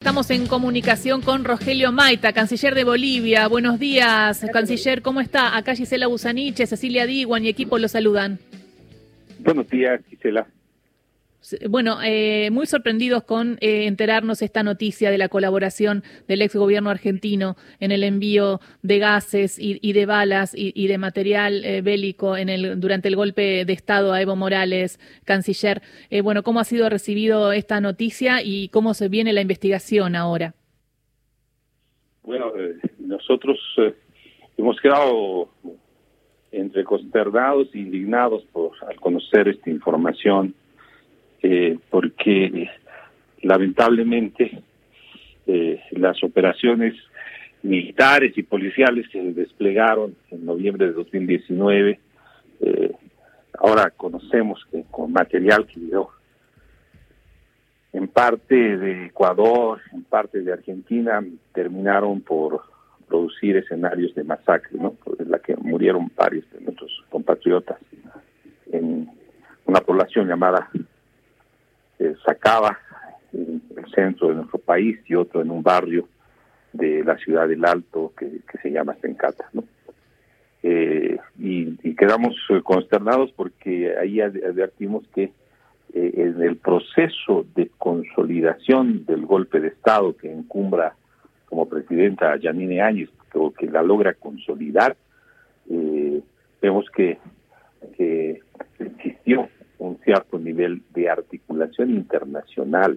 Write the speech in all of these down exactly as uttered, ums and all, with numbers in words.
estamos en comunicación con Rogelio Mayta, canciller de Bolivia. Buenos días, canciller, ¿cómo está? Acá Gisela Busaniche, Cecilia Diwan y equipo lo saludan. Buenos días, Gisela. Bueno, eh, muy sorprendidos con eh, enterarnos esta noticia de la colaboración del ex gobierno argentino en el envío de gases y, y de balas y, y de material eh, bélico en el, durante el golpe de Estado a Evo Morales, canciller. Eh, bueno, ¿cómo ha sido recibido esta noticia y cómo se viene la investigación ahora? Bueno, eh, nosotros eh, hemos quedado entre consternados e indignados por al conocer esta información. Eh, porque lamentablemente eh, las operaciones militares y policiales que se desplegaron en noviembre de dos mil diecinueve, eh, ahora conocemos que con material que llegó en parte de Ecuador, en parte de Argentina, terminaron por producir escenarios de masacre, ¿no? En la que murieron varios de nuestros compatriotas en una población llamada Eh, Sacaba, en el centro de nuestro país, y otro en un barrio de la ciudad del Alto que, que se llama Sencata, ¿no? Eh, y, y quedamos eh, consternados porque ahí advertimos que eh, en el proceso de consolidación del golpe de Estado que encumbra como presidenta a Yanine Áñez, o que la logra consolidar, eh, vemos que, que existió un cierto nivel de articulación internacional,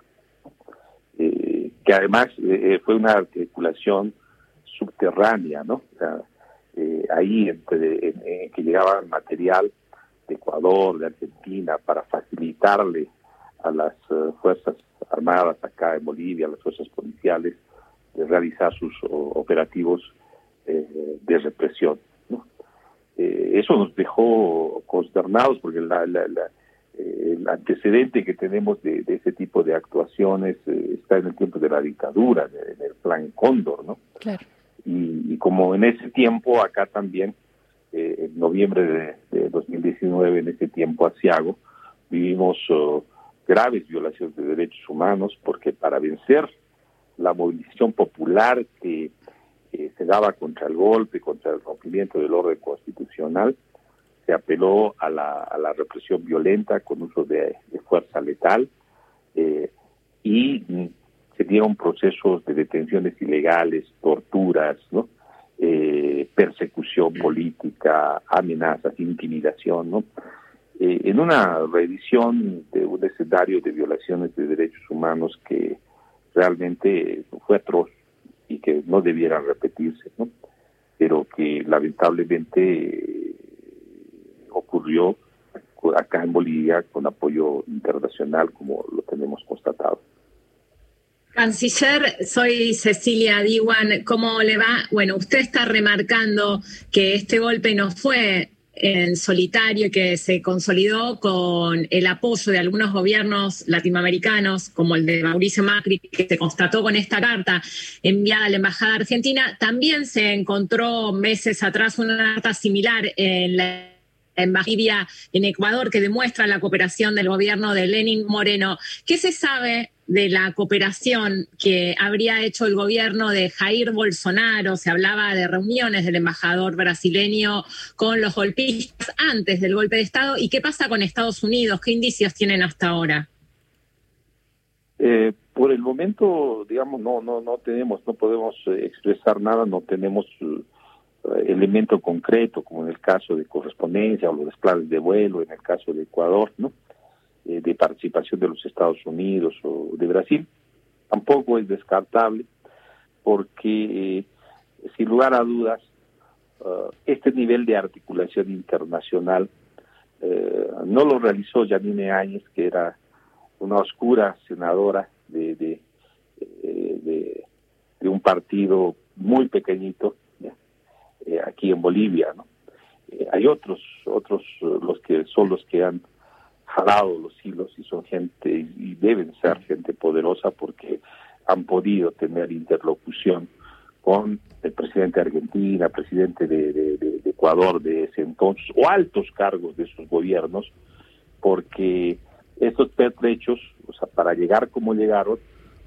eh, que además eh, fue una articulación subterránea, ¿no? O sea, eh, ahí entre, en, en que llegaba material de Ecuador, de Argentina, para facilitarle a las uh, fuerzas armadas acá en Bolivia, a las fuerzas policiales, de realizar sus o, operativos eh, de represión, ¿no? Eh, eso nos dejó consternados porque la, la, la, eh, el antecedente que tenemos de, de ese tipo de actuaciones eh, está en el tiempo de la dictadura, de, en el plan Cóndor, ¿no? Claro. Y, y como en ese tiempo, acá también, eh, en noviembre de, de dos mil diecinueve, en ese tiempo aciago, vivimos uh, graves violaciones de derechos humanos, porque para vencer la movilización popular que que se daba contra el golpe, contra el rompimiento del orden constitucional, se apeló a la, a la represión violenta con uso de, de fuerza letal, eh, y se dieron procesos de detenciones ilegales, torturas, ¿no? eh, persecución política, amenazas, intimidación, ¿no? Eh, en una revisión de un escenario de violaciones de derechos humanos que realmente fue atroz y que no debieran repetirse, ¿no? Pero que lamentablemente eh, ocurrió acá en Bolivia con apoyo internacional, como lo tenemos constatado. Canciller, soy Cecilia Diwan, ¿cómo le va? Bueno, usted está remarcando que este golpe no fue en solitario y que se consolidó con el apoyo de algunos gobiernos latinoamericanos, como el de Mauricio Macri, que se constató con esta carta enviada a la Embajada Argentina. También se encontró meses atrás una carta similar en la Embajada en Ecuador que demuestra la cooperación del gobierno de Lenín Moreno. ¿Qué se sabe de la cooperación que habría hecho el gobierno de Jair Bolsonaro? Se hablaba de reuniones del embajador brasileño con los golpistas antes del golpe de Estado. ¿Y qué pasa con Estados Unidos? ¿Qué indicios tienen hasta ahora? Eh, por el momento, digamos, no no no tenemos, no podemos eh, expresar nada, no tenemos uh, elemento concreto, como en el caso de correspondencia o los planes de vuelo, en el caso de Ecuador, ¿no? Eh, de participación de los Estados Unidos o de Brasil. Tampoco es descartable, porque eh, sin lugar a dudas, uh, este nivel de articulación internacional eh, no lo realizó Yanine Áñez, que era una oscura senadora de, de, de, de, de un partido muy pequeñito, eh, aquí en Bolivia, ¿no? Eh, hay otros, otros uh, los que son los que han jalado los hilos y son gente, y deben ser gente poderosa, porque han podido tener interlocución con el presidente de Argentina, presidente de, de, de, de Ecuador de ese entonces, o altos cargos de sus gobiernos, porque estos pertrechos, o sea, para llegar como llegaron,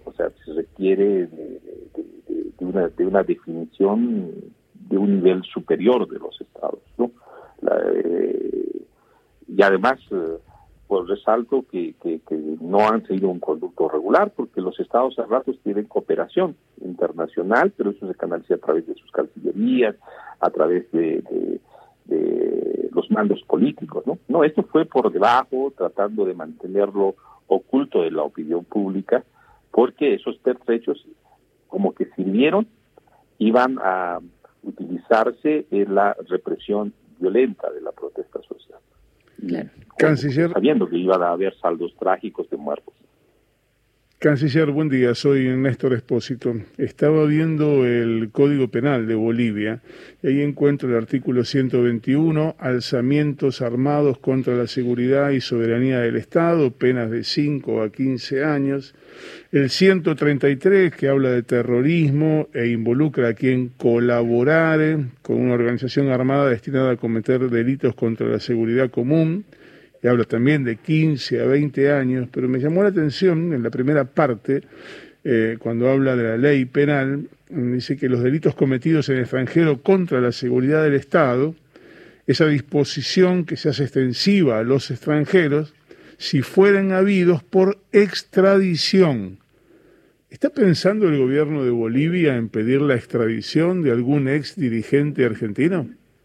O sea, se requiere de, de, de, de, una, de una definición de un nivel superior de los estados, ¿no? La, eh, y además, eh, pues resalto que, que, que no han seguido un conducto regular, porque los estados a ratos tienen cooperación internacional, pero eso se canaliza a través de sus cancillerías, a través de, de, de los mandos políticos, ¿no? No, esto fue por debajo, tratando de mantenerlo oculto de la opinión pública, porque esos pertrechos, como que sirvieron, iban a utilizarse en la represión violenta de la protesta social. Claro. Canciller, sabiendo que iban a haber saldos trágicos de muertos. Canciller, buen día, soy Néstor Espósito. Estaba viendo el Código Penal de Bolivia y ahí encuentro el artículo ciento veintiuno, alzamientos armados contra la seguridad y soberanía del Estado, penas de cinco a quince años. El ciento treinta y tres, que habla de terrorismo e involucra a quien colaborare con una organización armada destinada a cometer delitos contra la seguridad común. Y habla también de quince a veinte años, pero me llamó la atención en la primera parte, eh, cuando habla de la ley penal, dice que los delitos cometidos en el extranjero contra la seguridad del Estado, esa disposición que se hace extensiva a los extranjeros, si fueran habidos por extradición. ¿Está pensando el gobierno de Bolivia en pedir la extradición de algún ex dirigente argentino?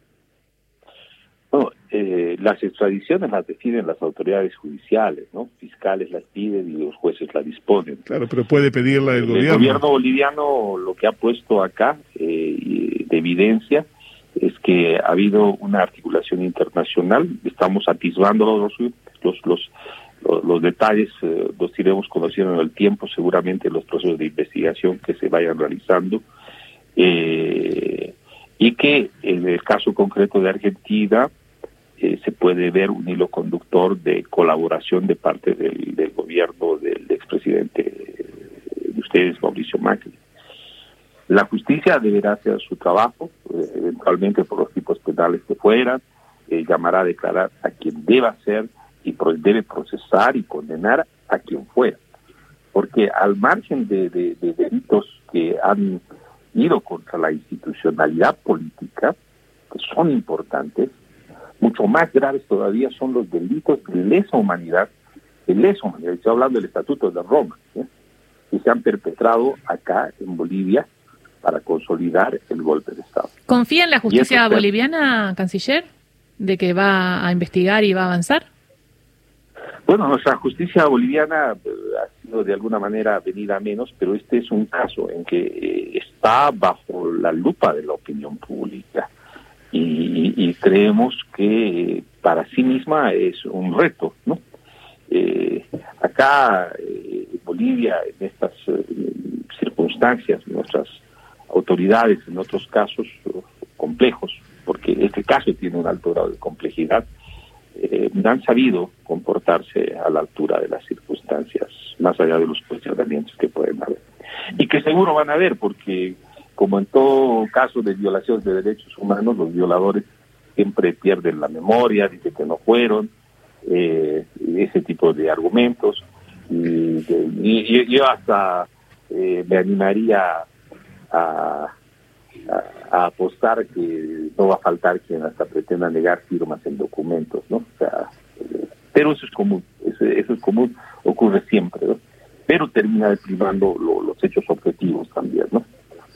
No, eh, las extradiciones las deciden las autoridades judiciales, ¿no? Fiscales las piden y los jueces las disponen. Claro, pero puede pedirla el, el gobierno. El gobierno boliviano lo que ha puesto acá eh, de evidencia es que ha habido una articulación internacional. Estamos atisbando los los los, los, los detalles, eh, los iremos conociendo en el tiempo, seguramente en los procesos de investigación que se vayan realizando. Eh, y que en el caso concreto de Argentina eh, se puede ver un hilo conductor de colaboración de parte del, del gobierno del expresidente de ustedes, Mauricio Macri. La justicia deberá hacer su trabajo, eh, eventualmente por los tipos penales que fueran, eh, llamará a declarar a quien deba hacer y pro- debe procesar y condenar a quien fuera. Porque al margen de, de, de delitos que han ido contra la institucionalidad política, que son importantes, mucho más graves todavía son los delitos de lesa humanidad, de lesa humanidad, estoy hablando del Estatuto de Roma, ¿eh? que se han perpetrado acá en Bolivia para consolidar el golpe de Estado. ¿Confía en la justicia eso, boliviana, canciller, de que va a investigar y va a avanzar? Bueno, nuestra justicia boliviana eh, ha sido de alguna manera venida a menos, pero este es un caso en que eh, está bajo la lupa de la opinión pública y, y creemos que eh, para sí misma es un reto, ¿no? Eh, acá eh, Bolivia, en estas eh, circunstancias, nuestras autoridades, en otros casos uh, complejos, porque este caso tiene un alto grado de complejidad, Eh, han sabido comportarse a la altura de las circunstancias, más allá de los cuestionamientos que pueden haber. Y que seguro van a haber, porque como en todo caso de violaciones de derechos humanos, los violadores siempre pierden la memoria, dicen que no fueron, eh, ese tipo de argumentos. Y, y, y yo hasta eh, me animaría a... A, a apostar que no va a faltar quien hasta pretenda negar firmas en documentos, ¿no? O sea, eh, pero eso es común, eso, eso es común, ocurre siempre, ¿no? Pero termina primando lo, los hechos objetivos también, ¿no?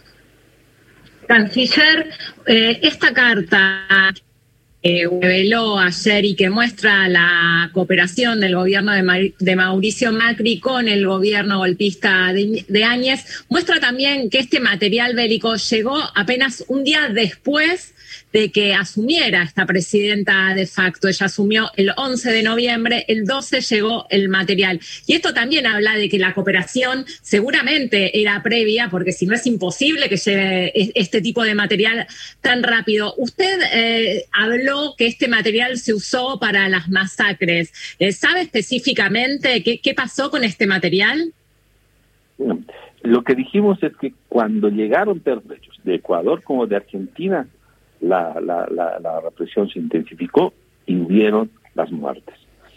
Canciller, eh, esta carta que reveló ayer y que muestra la cooperación del gobierno de, Mar- de Mauricio Macri con el gobierno golpista de, de Áñez, muestra también que este material bélico llegó apenas un día después de que asumiera esta presidenta de facto. Ella asumió el once de noviembre, el doce llegó el material. Y esto también habla de que la cooperación seguramente era previa, porque si no es imposible que llegue este tipo de material tan rápido. Usted eh, habló que este material se usó para las masacres. Eh, ¿Sabe específicamente qué, qué pasó con este material? Bueno, lo que dijimos es que cuando llegaron pertrechos de Ecuador como de Argentina, La, la, la, la represión se intensificó y hubieron las muertes.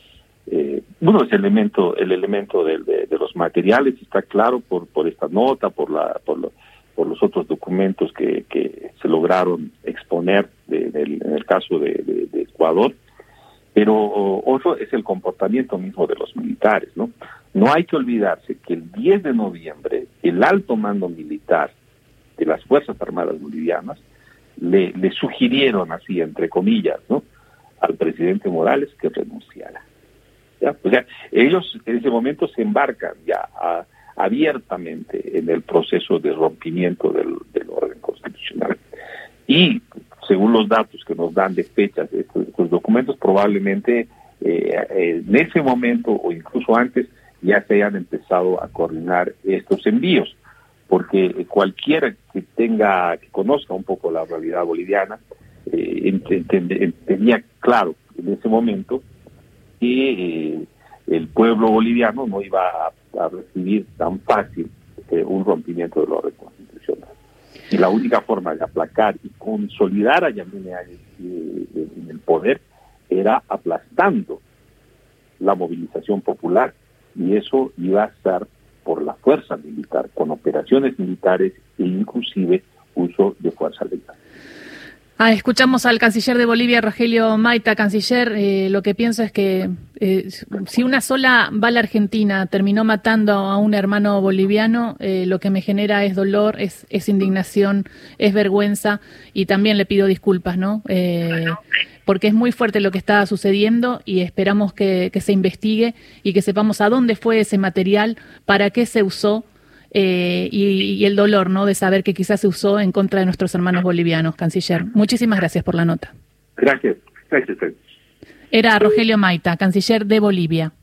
Eh, uno es el elemento, el elemento de, de, de los materiales, está claro por, por esta nota, por la, por, lo, por los otros documentos que, que se lograron exponer de, de, en el caso de, de, de Ecuador, pero otro es el comportamiento mismo de los militares, ¿no? No hay que olvidarse que el diez de noviembre el alto mando militar de las Fuerzas Armadas Bolivianas le, le sugirieron, así entre comillas, ¿no?, al presidente Morales que renunciara. ¿Ya? O sea, ellos en ese momento se embarcan ya a, abiertamente en el proceso de rompimiento del, del orden constitucional. Y según los datos que nos dan de fechas de estos, estos documentos, probablemente eh, en ese momento o incluso antes ya se hayan empezado a coordinar estos envíos, porque cualquiera que tenga, que conozca un poco la realidad boliviana, eh, ent- tenía claro en ese momento que eh, el pueblo boliviano no iba a, a recibir tan fácil eh, un rompimiento del orden constitucional. Y la única forma de aplacar y consolidar a Yamine Áñez eh, en el poder era aplastando la movilización popular, y eso iba a estar por la fuerza militar, con operaciones militares e inclusive uso de fuerza letal. Ah, escuchamos al canciller de Bolivia, Rogelio Mayta. Canciller, eh, lo que pienso es que eh, si una sola bala argentina terminó matando a un hermano boliviano, eh, lo que me genera es dolor, es, es indignación, es vergüenza, y también le pido disculpas, ¿no? Eh, porque es muy fuerte lo que está sucediendo y esperamos que, que se investigue y que sepamos a dónde fue ese material, para qué se usó. Eh, y, y el dolor, ¿no?, de saber que quizás se usó en contra de nuestros hermanos bolivianos. Canciller, muchísimas gracias por la nota. Gracias. Gracias. Era Rogelio Mayta, canciller de Bolivia.